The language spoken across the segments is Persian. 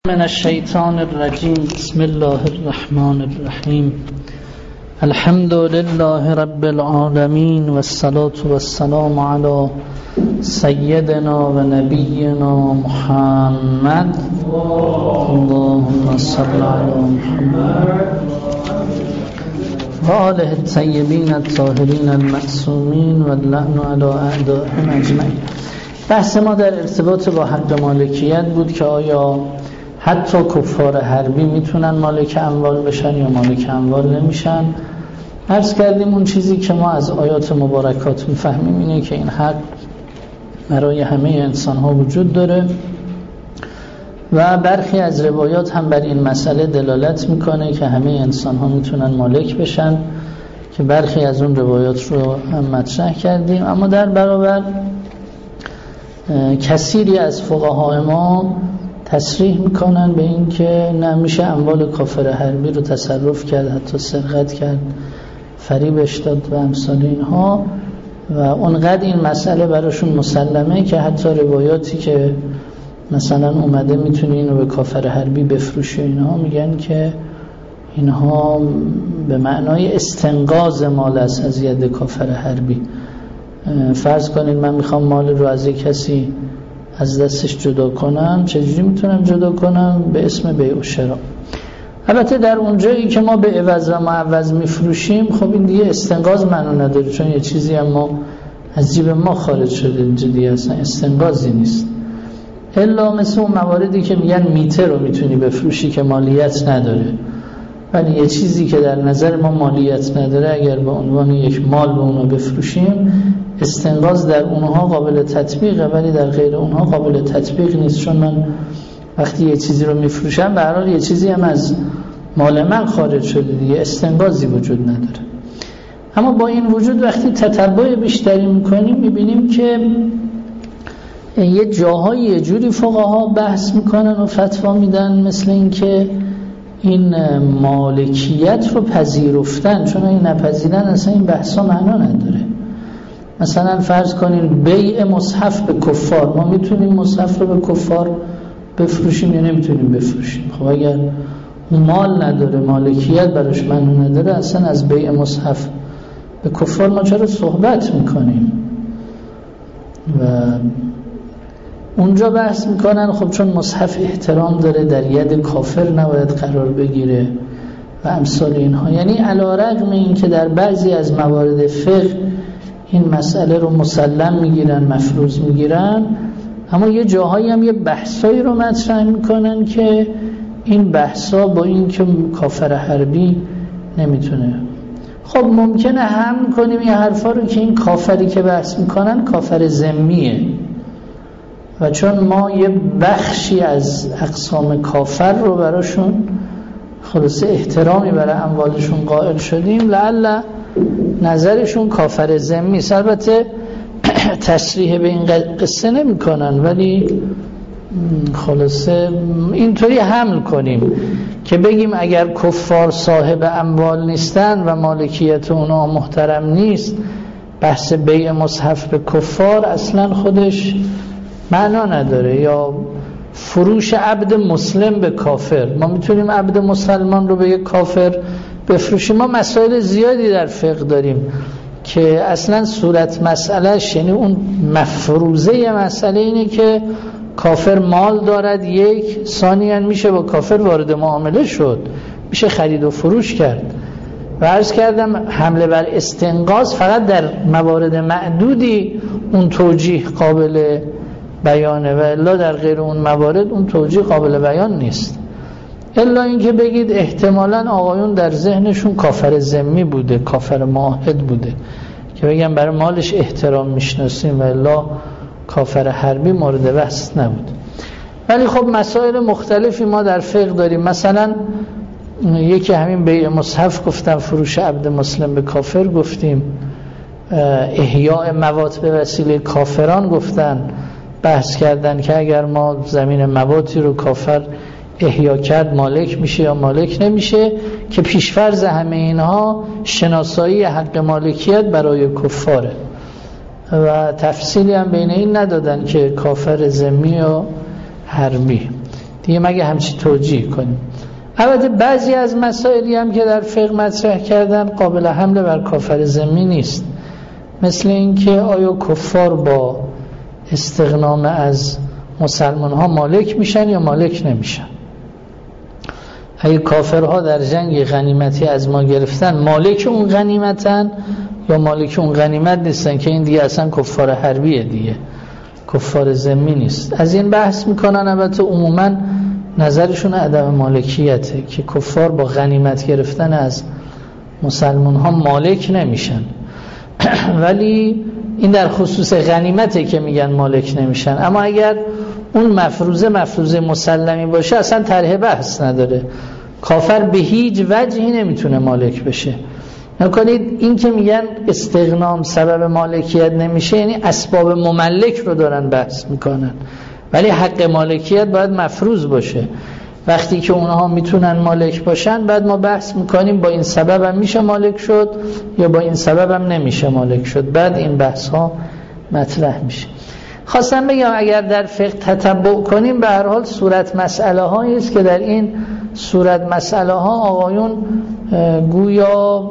من الشیطان الرجیم. بسم الله الرحمن الرحیم. الحمد لله رب العالمین والصلاة والسلام علی سیدنا و نبینا محمد. اللهم صل علی محمد و آله الطیبین الطاهرین المعصومین و اللعن علی اعدائهم اجمعین. بحث ما در ارتباط با حق مالکیت بود که آیا حتی کفار حربی میتونن مالک اموال بشن یا مالک اموال نمیشن. عرض کردیم اون چیزی که ما از آیات مبارکات میفهمیم اینه که این حق برای همه انسان ها وجود داره و برخی از روایات هم بر این مسئله دلالت میکنه که همه انسان ها میتونن مالک بشن که برخی از اون روایات رو هم مطرح کردیم. اما در برابر کثیری از فقهای ما تصریح میکنن به این که نمیشه اموال کافر حربی رو تصرف کرد، حتی سرقت کرد، فریبش داد و امثال اینها، و اونقدر این مسئله براشون مسلمه که حتی روایاتی که مثلا اومده میتونی اینو به کافر حربی بفروشی اینها میگن که اینها به معنای استنقاذ مال است از ید کافر حربی. فرض کنید من میخوام مال رو از یک کسی از دستش جدا کنم، چجوری میتونم جدا کنم؟ به اسم بیع و شرا. البته در اونجایی که ما به عوض و معوض میفروشیم خب این دیگه استنقاذ معنی نداره، چون یه چیزی هم ما از جیب ما خارج شده، اینجا دیگه اصلا استنقاذی نیست. الا مثل اون مواردی که میگن میته رو میتونی بفروشی که مالیت نداره، ولی یه چیزی که در نظر ما مالیت نداره اگر به عنوان یک مال به اونو بفروشیم، استنقاذ در اونها قابل تطبیقه ولی در غیر اونها قابل تطبیق نیست، چون من وقتی یه چیزی رو میفروشم به هر حال یه چیزی هم از مال من خارج شده دیگه، استنقاذی وجود نداره. اما با این وجود وقتی تتبع بیشتری میکنیم میبینیم که یه جاهای یه جوری فقها بحث میکنن و فتوا میدن، مثل این که این مالکیت رو پذیرفتن، چون این نپذیرن اصلا این بحثا معنا نداره. مثلا فرض کنین بیع مصحف به کفار، ما میتونیم مصحف رو به کفار بفروشیم یا نمیتونیم بفروشیم؟ خب اگر مال نداره، مالکیت براش معنا نداره، اصلا از بیع مصحف به کفار ما چرا صحبت میکنیم؟ و اونجا بحث میکنن خب چون مصحف احترام داره در ید کافر نباید قرار بگیره و امثال اینها. یعنی علی رغم این که در بعضی از موارد فقه این مسئله رو مسلم میگیرن، مفروض میگیرن، اما یه جاهایی هم یه بحثایی رو مطرح میکنن که این بحثا با این که کافر حربی نمیتونه. خب ممکنه هم کنیم یه حرفا رو که این کافری که بحث میکنن کافر ذمیه و چون ما یه بخشی از اقسام کافر رو براشون خلاصه احترامی برای اموالشون قائل شدیم، لعل نظرشون کافر ذمی. البته تصریح به این قصه نمی کنن ولی خلاصه اینطوری حمل کنیم که بگیم اگر کفار صاحب اموال نیستن و مالکیت اونا محترم نیست، بحث بیع مصحف به کفار اصلا خودش معنا نداره. یا فروش عبد مسلم به کافر، ما میتونیم عبد مسلمان رو به یک کافر بفروشیم. ما مسائل زیادی در فقه داریم که اصلا صورت مسئلهش، یعنی اون مفروضه مسئله اینه که کافر مال دارد، یک ثانیاً میشه با کافر وارد معامله شد، میشه خرید و فروش کرد. و عرض کردم حمله بر استنقاذ فقط در موارد معدودی اون توجیه قابل بیانه و الا در غیر اون موارد اون توجیه قابل بیان نیست. الا اینکه بگید احتمالاً آقایون در ذهنشون کافر ذمی بوده، کافر معاهد بوده که بگم برای مالش احترام میشناسیم و الا کافر حربی مورد بحث نبود. ولی خب مسائل مختلفی ما در فقه داریم. مثلا یکی همین بیع مصحف گفتم، فروش عبد مسلم به کافر گفتیم، احیاء موات به وسیله کافران گفتن، بحث کردن که اگر ما زمین مواتی رو کافر احیا کرد مالک میشه یا مالک نمیشه، که پیشفرض همه اینها شناسایی حق مالکیت برای کفاره و تفصیلی هم بین این ندادن که کافر ذمی و حربی. دیگه مگه همچی توجیه کنیم. البته بعضی از مسائلی هم که در فقه مطرح کردن قابل حمل بر کافر ذمی نیست، مثل اینکه آیا کفار با استغنام از مسلمان ها مالک میشن یا مالک نمیشن. اگه کافرها در جنگ غنیمتی از ما گرفتن مالک اون غنیمتن یا مالک اون غنیمت نیستن، که این دیگه اصلا کفار حربیه، دیگه کفار ذمی نیست. از این بحث میکنن. البته عموما نظرشون عدم مالکیته که کفار با غنیمت گرفتن از مسلمان ها مالک نمیشن، ولی این در خصوص غنیمته که میگن مالک نمیشن. اما اگر اون مفروضه مسلمی باشه اصلا طرح بحث نداره، کافر به هیچ وجهی نمیتونه مالک بشه. نکنید این که میگن استغنام سبب مالکیت نمیشه یعنی اسباب مملک رو دارن بحث میکنن، ولی حق مالکیت باید مفروض باشه. وقتی که اونها میتونن مالک باشن بعد ما بحث میکنیم با این سبب هم میشه مالک شد یا با این سبب هم نمیشه مالک شد، بعد این بحث ها مطرح میشه. خواستم بگم اگر در فقه تتبع کنیم به هر حال صورت مسئله هایی است که در این صورت مسئله ها آقایون گویا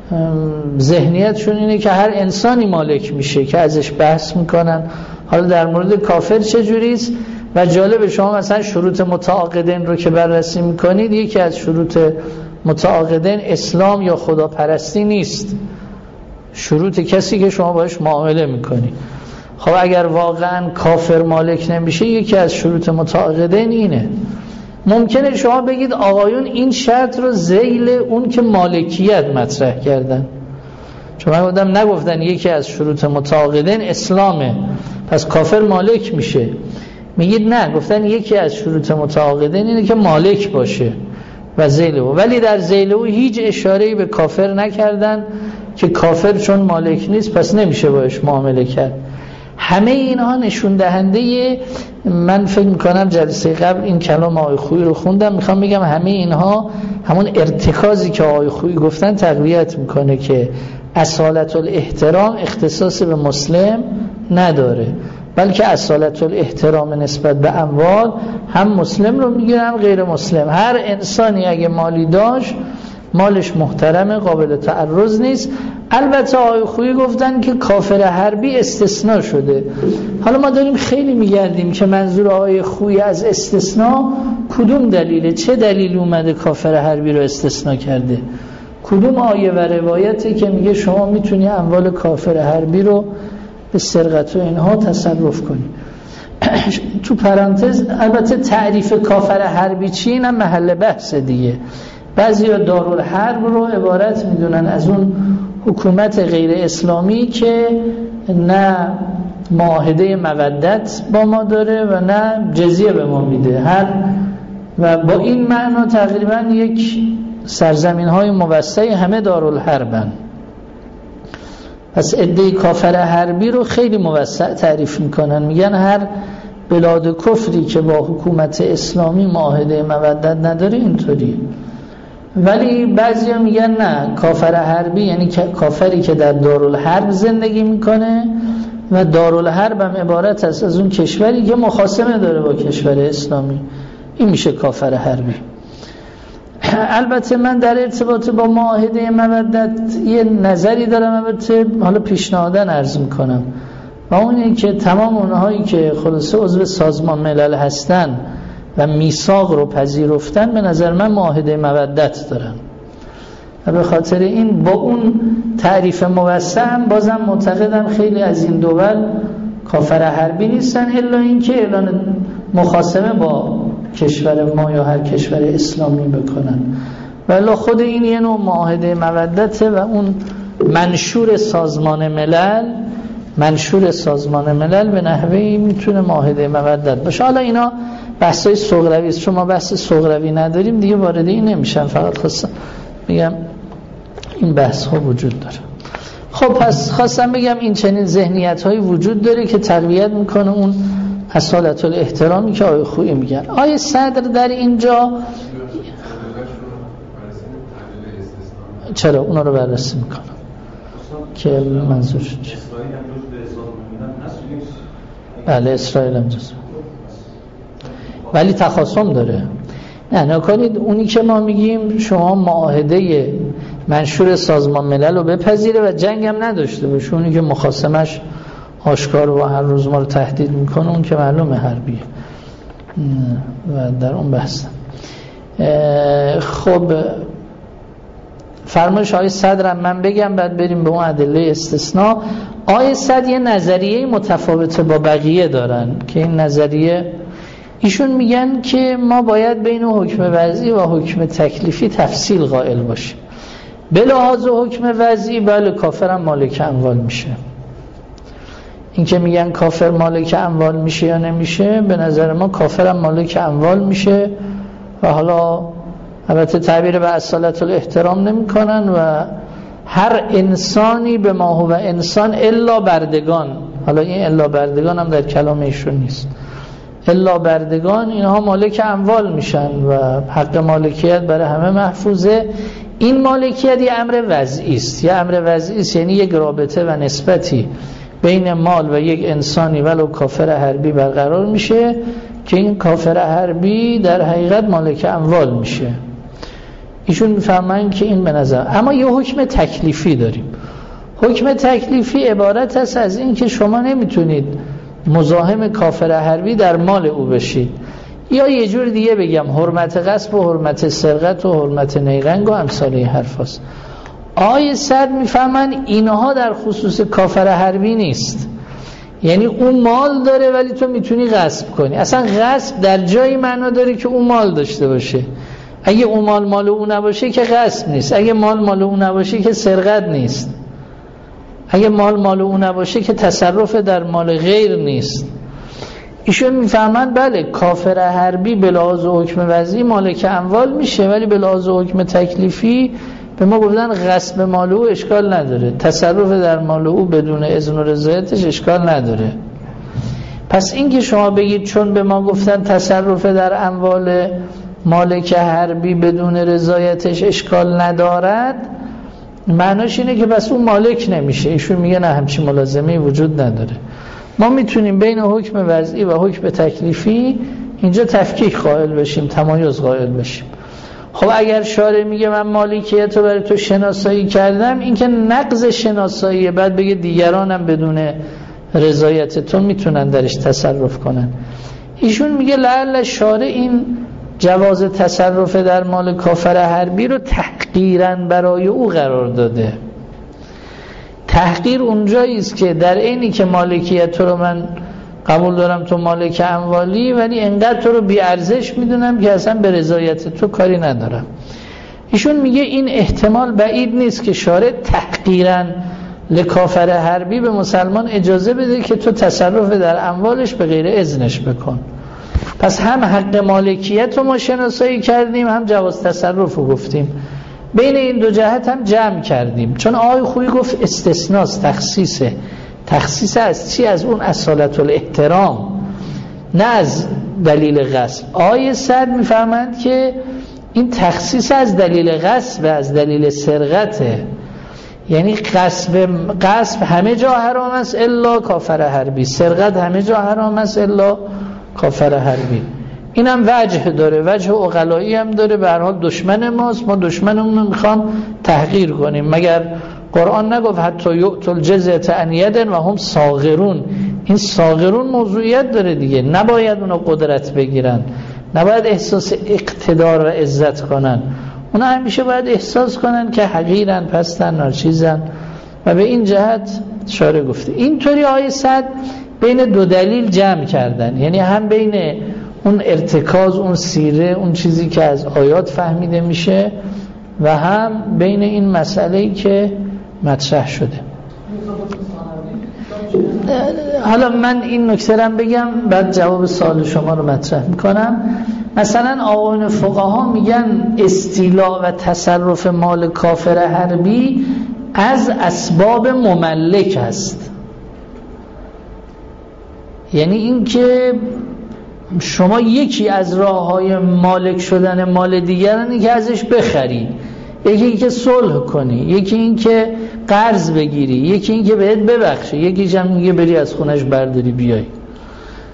ذهنیتشون اینه که هر انسانی مالک میشه که ازش بحث میکنن. حالا در مورد کافر چجوریست؟ و جالب شما مثلا شروط متعاقدین رو که بررسی میکنید، یکی از شروط متعاقدین اسلام یا خداپرستی نیست، شروط کسی که شما باش معامله میکنید. خب اگر واقعا کافر مالک نمیشه یکی از شروط متعاقدین اینه. ممکنه شما بگید آقایون این شرط رو ذیل اون که مالکیت مطرح کردن، چون من گفتم نگفتن یکی از شروط متعاقدین اسلامه پس کافر مالک میشه. میگید نه، گفتن یکی از شروط متعاقدین اینه که مالک باشه و ذیل او، ولی در ذیل او هیچ اشاره‌ای به کافر نکردن که کافر چون مالک نیست پس نمیشه باش معامله کرد. همه اینها نشون دهنده، من فکر میکنم جلسه قبل این کلام آقای خویی رو خوندم، میخوام بگم همه اینها همون ارتکازی که آقای خویی گفتن تقویت میکنه که اصالت الاحترام اختصاص به مسلم نداره، بلکه اصالت الاحترام نسبت به اموال هم مسلم رو میگیره هم غیر مسلم. هر انسانی اگه مالی داشت مالش محترمه، قابل تعرض نیست. البته آقای خویی گفتن که کافر حربی استثناء شده. حالا ما داریم خیلی میگردیم که منظور آقای خویی از استثناء کدوم دلیله، چه دلیل اومده کافر حربی رو استثناء کرده، کدوم آیه و روایتی که میگه شما میتونی اموال کافر حربی رو به سرقت و اینها تصرف کنی. تو پرانتز البته تعریف کافر حربی چی اینم محل بحث دیگه. بعضیا دارالحرب رو عبارت میدونن از اون حکومت غیر اسلامی که نه معاهده مودت با ما داره و نه جزیه به ما میده، و با این معنا تقریبا یک سرزمین های موسعی همه دارالحربن. پس عده کافر حربی رو خیلی موسع تعریف میکنن، میگن هر بلاد کفری که با حکومت اسلامی معاهده مودت نداره اینطوری. ولی بعضیا میگن نه، کافر حربی یعنی کافری که در دارالحرب زندگی میکنه و دارالحرب هم عبارت است از اون کشوری که مخاصمه داره با کشور اسلامی، این میشه کافر حربی. البته من در ارتباط با معاهده مودت یه نظری دارم، البته حالا پیشنهادن عرض میکنم، و اون این که تمام اونهایی که خلاصه عضو سازمان ملل هستن و میثاق رو پذیرفتن به نظر من معاهده مودت دارن و به خاطر این با اون تعریف موسع هم بازم معتقدم خیلی از این دول کافر حربی نیستن، الا این که اعلان مخاصمه با کشور ما یا هر کشور اسلامی بکنن. ولی خود این یه نوع معاهده مودته و اون منشور سازمان ملل به نحوی میتونه معاهده مودت باشه. حالا اینا بحثای صغروی است، چون ما بحث صغروی نداریم دیگه وارد این نمیشم، فقط خواستم بگم این بحث ها وجود داره. خب پس خواستم بگم این چنین ذهنیت هایی وجود داره که تقویت میکنه اون اصالت الاحترامی که آیه خویی میگن. آیه صدر در اینجا چرا اونا رو بررسی میکنم که منظور شد. بله اسرائیل هم جزو. ولی تخاصم داره. نه نکنید اونی که ما میگیم شما معاهده منشور سازمان ملل رو بپذیره و جنگ هم نداشته باشه، اونی که مخاصمش آشکار و هر روز ما رو تهدید میکنه اون که معلومه حربیه و در اون بحث. خب فرمایش آقای صدرم من بگم بعد بریم به اون ادله استثناء. آقای صدر یه نظریه متفاوت با بقیه دارن که این نظریه ایشون میگن که ما باید بین حکم وضعی و حکم تکلیفی تفصیل قائل باشیم. به لحاظ حکم وضعی بله کافرم مالک اموال میشه. این که میگن کافر مالک اموال میشه یا نمیشه، به نظر ما کافرم مالک اموال میشه و حالا البته تعبیر به اصالت الاحترام نمی کنن و هر انسانی به ما هو انسان الا بردگان، حالا این الا بردگان هم در کلام ایشون نیست، الا بردگان اینها مالک اموال میشن و حق مالکیت برای همه محفوظه. این مالکیت یه امر وضعی است، یه امر وضعی است، یعنی یک رابطه و نسبتی بین مال و یک انسانی ولو کافر حربی برقرار میشه که این کافر حربی در حقیقت مالک اموال میشه. ایشون میفهمن که این به نظر. اما یه حکم تکلیفی داریم. حکم تکلیفی عبارت است از این که شما نمیتونید مزاحم کافر حربی در مال او بشید، یا یه جور دیگه بگم حرمت غصب و حرمت سرقت و حرمت نیرنگ و امثال این حرف هست. آیه صد میفهمن اینها در خصوص کافر حربی نیست، یعنی اون مال داره ولی تو میتونی غصب کنی. اصلا غصب در جایی معنا داره که اون مال داشته باشه. اگه اون مال اون نباشه که غصب نیست، اگه مال اون نباشه که سرقت نیست، اگه مال اون نباشه که تصرف در مال غیر نیست. ایشون میفهمن بله کافر حربی به لحاظ حکم وضعی مالک اموال میشه، ولی به لحاظ حکم تکلیفی به ما گفتن غصب مال او اشکال نداره، تصرف در مال او بدون اذن و رضایتش اشکال نداره. پس این که شما بگید چون به ما گفتن تصرف در اموال مالک حربی بدون رضایتش اشکال ندارد، معناش اینه که بس اون مالک نمیشه. ایشون میگه نه، همچین ملازمه‌ای وجود نداره. ما میتونیم بین حکم وضعی و حکم تکلیفی اینجا تفکیک قائل بشیم، تمایز قائل بشیم. خب اگر شارع میگه من مالکیت رو برای تو شناسایی کردم، این که نقض شناساییه، بعد بگه دیگرانم بدون رضایت تو میتونن درش تصرف کنن. ایشون میگه لعل شارع این جواز تصرف در مال کافر حربی رو تحقیراً برای او قرار داده. تحقیر اونجایی است که در عینی که مالکیت تو رو من قبول دارم تو مالک اموالی، ولی انقدر تو رو بی ارزش میدونم که اصلا به رضایت تو کاری ندارم. ایشون میگه این احتمال بعید نیست که شارع تحقیراً لکافر حربی به مسلمان اجازه بده که تو تصرف در اموالش به غیر اذنش بکن. پس هم حق مالکیت رو ما شناسایی کردیم، هم جواز تصرف رو گفتیم. بین این دو جهت هم جمع کردیم. چون آقای خویی گفت استثناست، تخصیصه. تخصیص از چی؟ از اون اصالت الاحترام، نه از دلیل غصب. آقای صدر میفهمند که این تخصیص از دلیل غصب، از دلیل سرقته. یعنی غصب همه جا حرام است الا کافر حربی، سرقت همه جا حرام است الا کافر حربی. این هم وجه داره، وجه عقلایی هم داره. به هر حال دشمن ماست، ما دشمنمون رو میخوام تحقیر کنیم. مگر قرآن نگفت حتی یؤتوا الجزیة عن ید و هم صاغرون؟ این صاغرون موضوعیت داره دیگه، نباید اونو قدرت بگیرن، نباید احساس اقتدار و عزت کنن. اونا همیشه باید احساس کنن که حقیرن، پستن، ناچیزن. و به این جهت شارع گفته. اینطوری آیه صد بین دو دلیل جمع کردن، یعنی هم بین اون ارتکاز، اون سیره، اون چیزی که از آیات فهمیده میشه، و هم بین این مسئله‌ای که مطرح شده. حالا من این نکته رو بگم بعد جواب سوال شما رو مطرح میکنم. مثلا آقایون فقها میگن استیلاء و تصرف مال کافر حربی از اسباب مملک است. یعنی این که شما یکی از راه‌های مالک شدن مال دیگرانی که ازش بخری، یکی این که صلح کنی، یکی این که قرض بگیری، یکی این که بهت ببخشه، یکی هم میگه بری از خونش برداری بیای.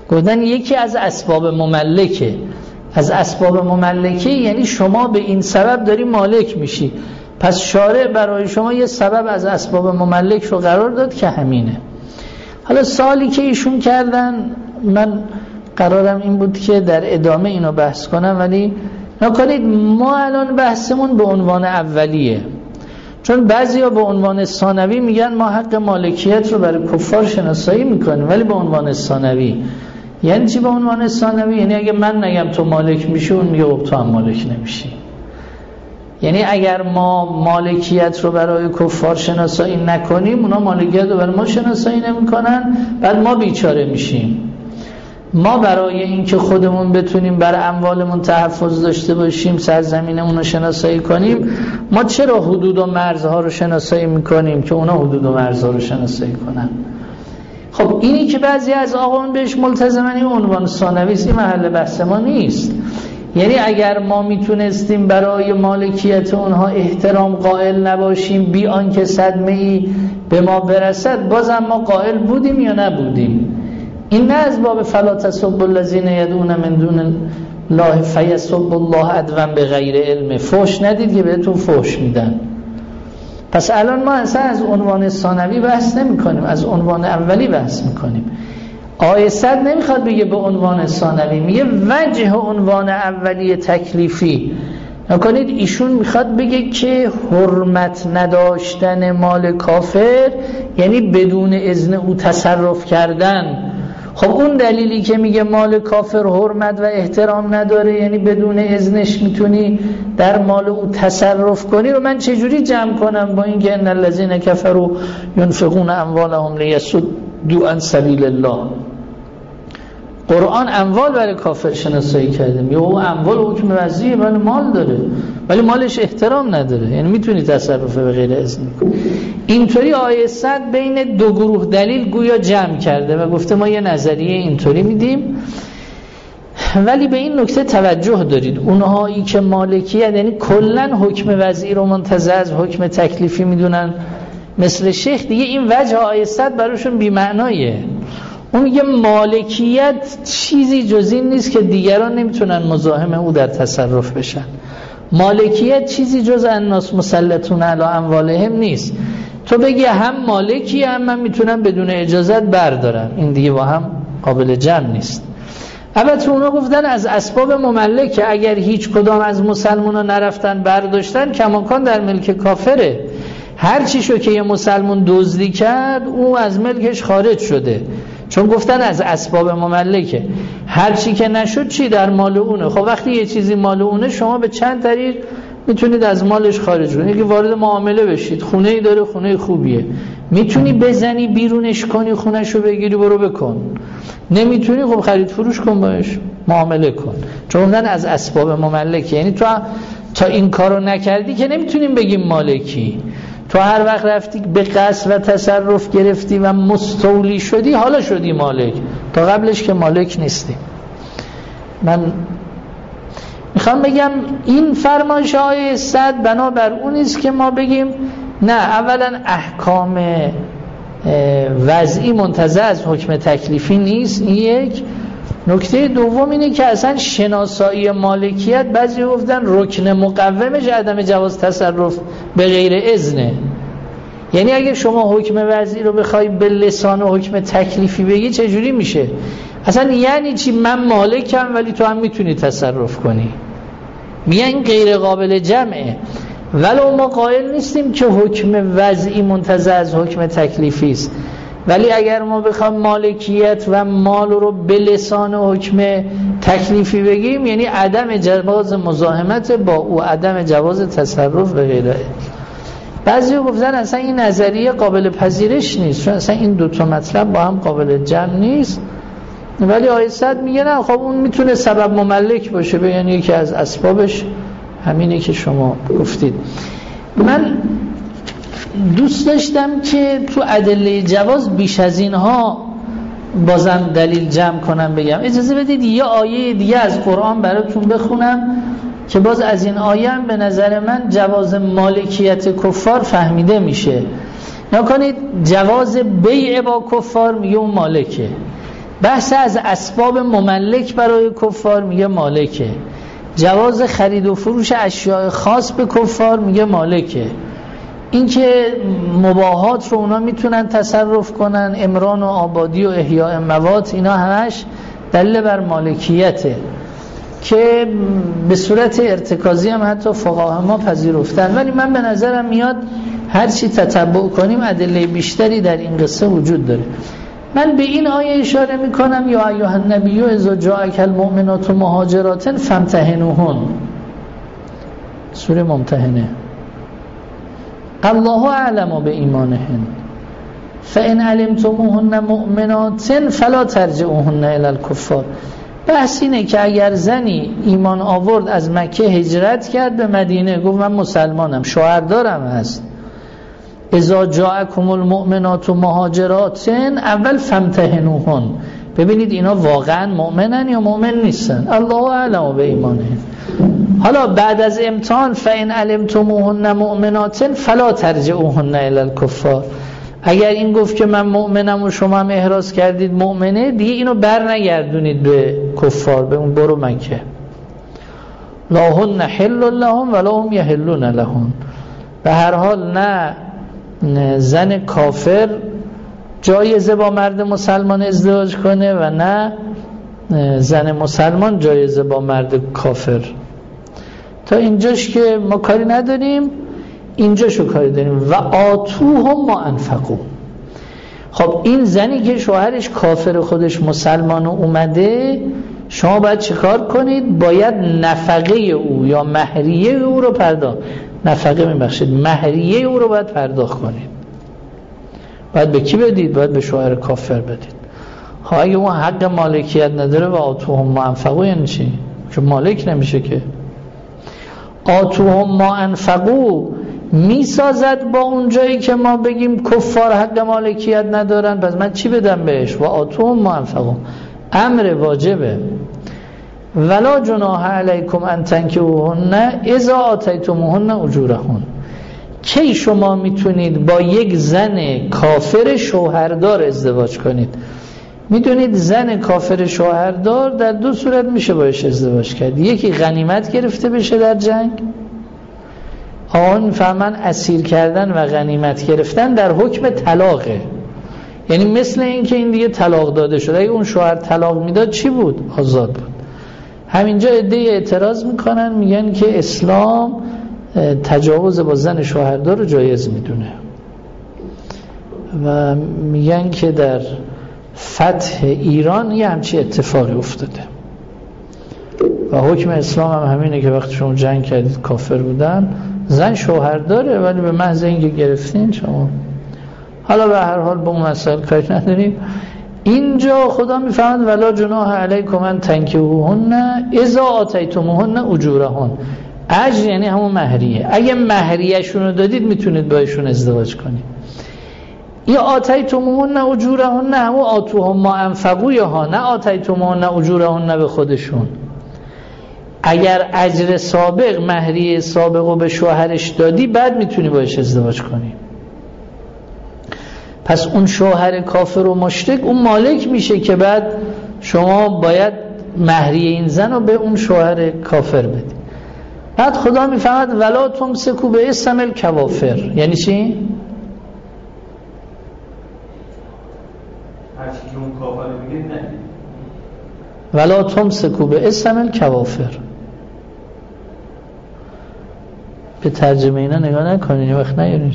گفتن یکی از اسباب مملکه. از اسباب مملکه یعنی شما به این سبب داری مالک میشی، پس شارع برای شما یه سبب از اسباب مملک رو قرار داد که همینه. حالا سوالی که ایشون کردن، من قرارم این بود که در ادامه اینو بحث کنم، ولی نکنید ما الان بحثمون به عنوان اولیه، چون بعضیا به عنوان ثانوی میگن ما حق مالکیت رو برای کفار شناسایی میکنیم، ولی به عنوان ثانوی یعنی چی؟ به عنوان ثانوی یعنی اگه من نگم تو مالک میشی، اون میگه تو هم مالک نمیشی. یعنی اگر ما مالکیت رو برای کفار شناسایی نکنیم، اونا مالکیت رو برای ما شناسایی نمیکنن، بعد ما بیچاره میشیم. ما برای اینکه خودمون بتونیم برای اموالمون تحفظ داشته باشیم، سرزمینمون رو شناسایی کنیم، ما چرا حدود و مرزها رو شناسایی میکنیم که اونا حدود و مرزها رو شناسایی کنن؟ خب اینی که بعضی از آقایون بهش ملتزمن، این عنوان ثانوی است، این محل بحث ما نیست. یعنی اگر ما میتونستیم برای مالکیت اونها احترام قائل نباشیم بی آنکه صدمه‌ای به ما برسد، بازم ما قائل بودیم یا نبودیم؟ این نه از باب فلا تسبوا الذین یدعون من دون الله فیسبوا الله عدوا بغیر علم. فحش ندید که بهتون فحش میدن. پس الان ما اصلا از عنوان ثانوی بحث نمی کنیم، از عنوان اولی بحث میکنیم. آیه 100 نمیخواد بگه به عنوان ثانوی، میگه وجه عنوان اولی تکلیفی. نکنید ایشون میخواد بگه که حرمت نداشتن مال کافر یعنی بدون اذن او تصرف کردن. خب اون دلیلی که میگه مال کافر حرمت و احترام نداره یعنی بدون اذنش میتونی در مال او تصرف کنی، رو من چجوری جمع کنم با اینکه ان الذين كفروا ينفقون اموالهم ليصدوا عن سبيل الله؟ قرآن اموال برای کافر شناسایی کرده، میگه او اموال حکم وضعیه، ولی مال داره، ولی مالش احترام نداره، یعنی میتونی تصرف به غیر اذن کنی. اینطوری آیه 100 بین دو گروه دلیل گویا جمع کرده و گفته ما یه نظریه اینطوری میدیم، ولی به این نکته توجه دارید، اونهایی که مالکیت یعنی کلا حکم وضعی رو منتزع از حکم تکلیفی میدونن مثل شیخ، دیگه این وجه آیه 100 براشون بی معنایه. اون میگه مالکیت چیزی جز این نیست که دیگران نمیتونن مزاحم او در تصرف بشن. مالکیت چیزی جز الناس مسلطون علی اموالهم نیست. تو بگی هم مالکی هم من میتونم بدون اجازت بردارم، این دیگه با هم قابل جمع نیست. البته اونا گفتن از اسباب مملکه، اگر هیچ کدام از مسلمونا نرفتن برداشتن کماکان در ملک کافره. هر چی شو که یه مسلمون دزدی کرد او از ملکش خارج شده، چون گفتن از اسباب مملکه. هر چی که نشد چی در مال اونه. خب وقتی یه چیزی مال اونه شما به چند طریق میتونید از مالش خارج کنید. یکی وارد معامله بشید، خونه ای داره، خونه خوبیه، میتونی بزنی بیرونش کنی، خونهشو بگیری برو بکن. نمیتونی خب خرید فروش کن باش، معامله کن، چون گفتن از اسباب مملکه. یعنی تو تا این کارو نکردی که نمیتونیم بگیم مالکی. تو هر وقت رفتی به قصد و تصرف گرفتی و مستولی شدی، حالا شدی مالک، تا قبلش که مالک نیستی. من میخوام بگم این فرمایش های 100 بنابر اون است که ما بگیم نه، اولا احکام وضعی منتزع از حکم تکلیفی نیست، این یک. نکته دوم اینه که اصلا شناسایی مالکیت بعضی گفتن رکن مقومش عدم جواز تصرف به غیر اذنه. یعنی اگه شما حکم وضعی رو بخوای به لسان حکم تکلیفی بگی چجوری میشه؟ اصلا یعنی چی؟ من مالکم ولی تو هم میتونی تصرف کنی. میگن این غیر قابل جمعه. ولو ما قائل نیستیم که حکم وضعی منتزع از حکم تکلیفی است، ولی اگر ما بخوام مالکیت و مال رو به لسان حکم تکلیفی بگیم یعنی عدم جواز مزاحمت با او، عدم جواز تصرف به غیره. بعضی گفتن اصلا این نظریه قابل پذیرش نیست، چون اصلا این دوتا مطلب با هم قابل جمع نیست. ولی آیه 100 میگه نه، خب اون میتونه سبب مملک باشه، یعنی یکی از اسبابش همینه که شما گفتید. من دوست داشتم که تو ادله جواز بیش از اینها بازم دلیل جمع کنم بگم. اجازه بدید یه آیه دیگه از قرآن براتون بخونم که باز از این آیه هم به نظر من جواز مالکیت کفار فهمیده میشه. نکنید جواز بیع با کفار میگه اون مالکه، بحث از اسباب مملک برای کفار میگه مالکه. جواز خرید و فروش اشیاء خاص به کفار میگه مالکه. اینکه مباحات رو اونا میتونن تصرف کنن، امران و آبادی و احیاء موات، اینا همش دلیل بر مالکیته که به صورت ارتکازی هم حتی فقها ما پذیرفتن. ولی من به نظرم میاد هرچی تتبع کنیم ادله بیشتری در این قصه وجود داره. من به این آیه اشاره میکنم یا ایها النبی اذا جاءک المؤمنات مهاجرات فامتحنوهن، سوره ممتحنه. الله اعلم بایمانهن فان علمتموهن مؤمنات فلا ترجعوهن الی الکفار. بحث اینه که اگر زنی ایمان آورد از مکه هجرت کرد به مدینه، گفت من مسلمانم، شوهردارم هست، اذا جاءکم المؤمنات مهاجرات، اول فامتحنوهن، ببینید اینا واقعا مؤمنن یا مؤمن نیستن، الله اعلم بایمانهن. حالا بعد از امتحان فإن علمتموهن مؤمنات فلا ترجعوهن الی الکفار، اگر این گفت که من مؤمنم و شما هم احراز کردید مؤمنه، دیگه اینو بر نگردونید به کفار، به اون برو مکه. لا هن حل لهم ولا هم یحلون لهم. به هر حال نه زن کافر جایزه با مرد مسلمان ازدواج کنه و نه زن مسلمان جایزه با مرد کافر. تا اینجاش که ما کاری نداریم، اینجاشو کاری داریم. و آتوهم ما انفقوا. خب این زنی که شوهرش کافر خودش مسلمان اومده، شما باید چه کار کنید؟ باید نفقه او یا مهریه او رو پرداخت، نفقه میبخشید، مهریه او رو باید پرداخت کنید. باید به کی بدید؟ باید به شوهر کافر بدید. ها اگه اون حق مالکیت نداره و آتوهم ما انفقوا یعنی چی؟ چون مالک نمیشه که. آتوهم ما انفقوا میسازد با اون جایی که ما بگیم کفار حق مالکیت ندارن، پس من چی بدم بهش؟ و آتوهم ما انفقوا، امر واجبه. ولا جناح علیکم ان تنکحوهن اذا آتیتموهن اجورهن. کی شما میتونید با یک زن کافر شوهردار ازدواج کنید؟ میدونید زن کافر شوهردار در دو صورت میشه باش ازدواج کرد. یکی غنیمت گرفته بشه در جنگ، آن فهمن اسیر کردن و غنیمت گرفتن در حکم طلاقه، یعنی مثل این که این دیگه طلاق داده شده. اگه اون شوهر طلاق میداد چی بود؟ آزاد بود. همینجا عده‌ای اعتراض میکنن، میگن که اسلام تجاوز با زن شوهردار رو جایز میدونه و میگن که در فتح ایران یه همچی اتفاقی افتاده و حکم اسلام هم همینه که وقتی شما جنگ کردید کافر بودن، زن شوهر داره ولی به محض اینکه گرفتین شما. حالا به هر حال با اون مسائل کاری نداریم. اینجا خدا میفهمد ولا جناح علیکم ان تنکحوهن اذا آتیتموهن اجورهن. اجر یعنی همون مهریه. اگه مهریه شونو دادید میتونید باشون ازدواج کنید. یا آتیتموهن اجورهن، همون آتوهم ما انفقوا ها، نه آتیتموهن اجورهن به خودشون. اگر اجر سابق، مهریه سابقو به شوهرش دادی، بعد میتونی باش ازدواج کنی. پس اون شوهر کافر و مشرک اون مالک میشه که بعد شما باید مهریه این زن رو به اون شوهر کافر بدی. بعد خدا میفهمد ولا تمسکوا بعصم الکوافر. یعنی چی؟ هرچی که اون کافر میگه نه. ولا تمسکوا بعصم الکوافر. به ترجمه اینا نگاه نکنین، وقت نیارین.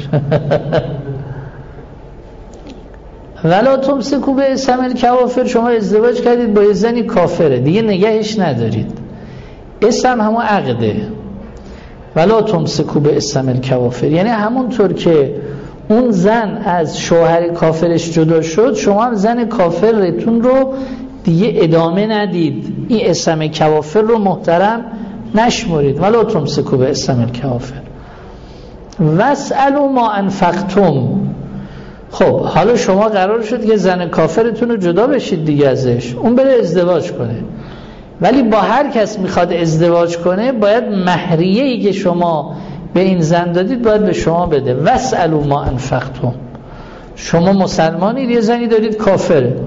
ولا تمسکوا بعصم الکوافر، شما ازدواج کردید با یه زنی کافره، دیگه نگهش ندارید. اسم همون عقده. ولا تمسکوا بعصم الکوافر یعنی همونطور که اون زن از شوهر کافرش جدا شد، شما هم زن کافرتون رو دیگه ادامه ندید، این اسم کوافر رو محترم نشمرید. ولا تمسکوا بعصم الکوافر واسألوا ما انفقتم. خب حالا شما قرار شد که زن کافرتون رو جدا بشید دیگه ازش، اون بره ازدواج کنه، ولی با هر کس میخواد ازدواج کنه باید مهریه‌ای که شما به این زن دادید باید به شما بده. واسألوا ما انفقتم. شما مسلمانید، یه زنی دارید کافره،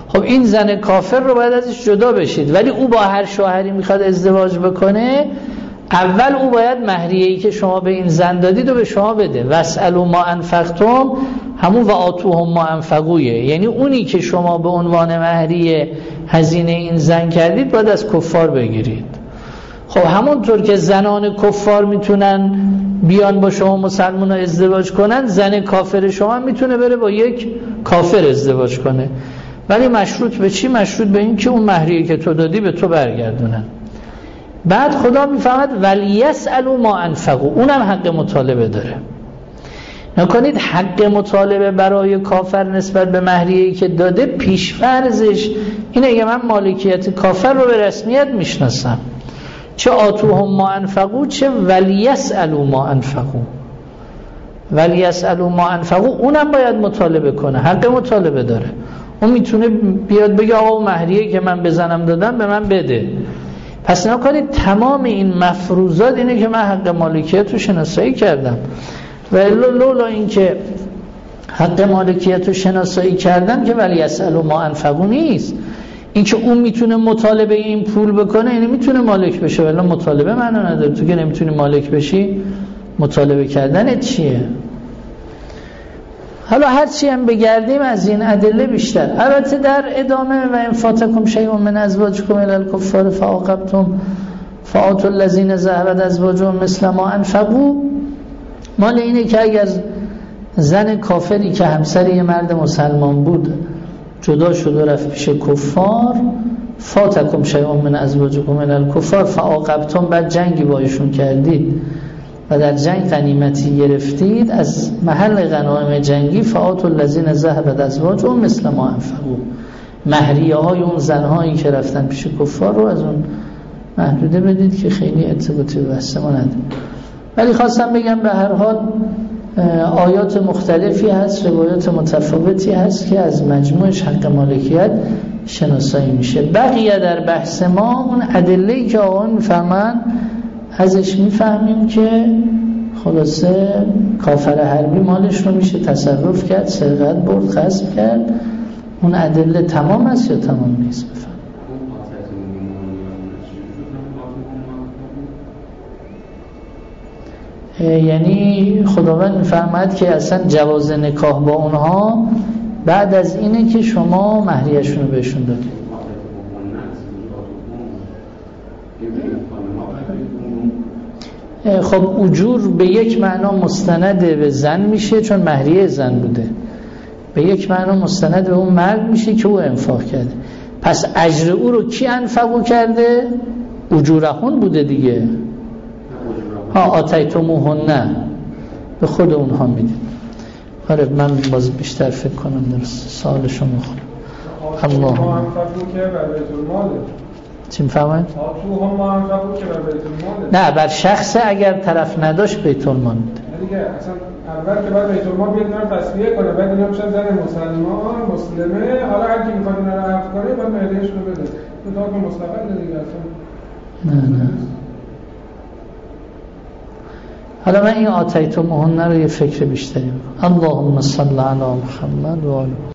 خب این زن کافر رو باید ازش جدا بشید، ولی او با هر شوهری میخواد ازدواج بکنه، اول او باید مهریه‌ای که شما به این زن دادید رو به شما بده. واسألوا ما انفقتم همون و آتوهم ما انفقویه، یعنی اونی که شما به عنوان مهریه هزینه این زن کردید باید از کفار بگیرید. خب همونطور که زنان کفار میتونن بیان با شما مسلمان ها ازدواج کنن، زن کافر شما میتونه بره با یک کافر ازدواج کنه، ولی مشروط به چی؟ مشروط به این که اون مهریه که تو دادی به تو برگردونن. بعد خدا میفهمد ولیسألوا ما انفقوا، اونم حق مطالبه داره. نکنید حق مطالبه برای کافر نسبت به مهریه‌ای که داده پیش‌فرضش اینه که من مالکیت کافر رو به رسمیت میشناسم، چه آتوهم ما انفقوا چه ولیسألوا ما انفقوا. ولیسألوا ما انفقوا اونم باید مطالبه کنه، حق مطالبه داره. اون میتونه بیاد بگه آقا مهریه‌ای که من بزنم دادم به من بده. پس نکنید تمام این مفروضات اینه که من حق مالکیت رو شناسایی کردم، و لولا این که حق مالکیت رو شناسایی کردن که ولی یسألوا ما انفقوا نیست. این که اون میتونه مطالبه این پول بکنه یعنی میتونه مالک بشه، ولی مطالبه معنی نداره. تو که نمیتونی مالک بشی مطالبه کردن چیه؟ حالا هرچی هم بگردیم از این ادله بیشتر. البته در ادامه و ان فاتکم شیء من ازواجکم الی الکفار فعاقبتم فآتوا الذین ذهبت ازواجهم مثل ما انفقوا، مال اینه که اگر زن کافری که همسر یه مرد مسلمان بود جدا شد و رفت پیش کفار، فاتکم شیء من ازواجکم الی الکفار فعاقبتم، بعد جنگی با ایشون کردید و در جنگ غنیمتی گرفتید، از محل غنایم جنگی فآتوا الذین ذهبت ازواجهم مثل ما انفقوا، مهریه های اون زنهایی که رفتن پیش کفار رو از اون محدوده بدید که خیلی ارتباطی به بحث ما نداره. ولی خواستم بگم به هر حال آیات مختلفی هست، روایات متفاوتی هست که از مجموعش حق مالکیت شناسایی میشه. بقیه در بحث ما اون ادله‌ای که آقایون میفهمن ازش میفهمیم که خلاصه کافر حربی مالش رو میشه تصرف کرد، سرقت برد، غصب کرد. اون ادله تمام است یا تمام نیست؟ بفهم. یعنی خداوند میفهمد که اصلا جواز نکاح با اونها بعد از اینه که شما مهریه‌شون رو بهشون دادید. خب اجور به یک معنا مستند به زن میشه چون مهریه زن بوده، به یک معنا مستند به اون مرد میشه که او انفاق کرده. پس اجر او رو کی انفقو کرده؟ اجورهون بوده دیگه. آتیتموهن به خود اونها میدید. آره من باز بیشتر فکر کنم درست سوال شما خود الله چی میفهمن؟ نه بر شخص اگر طرف نداشت بیت المال میده دیگه. اصلا اول که بعد بیت المال بیاد اینا رو تصفیه کنه، بعد اینا میشن زن مسلمه، حالا هر کی میخواد اینا رو عفو کنه بعد مهریه‌اش رو بده. تو تا که مستقل دیگه اصلا نه حالا من این آتیتموهن رو یه فکر بیشتری میکنم. اللهم صل علی محمد و آله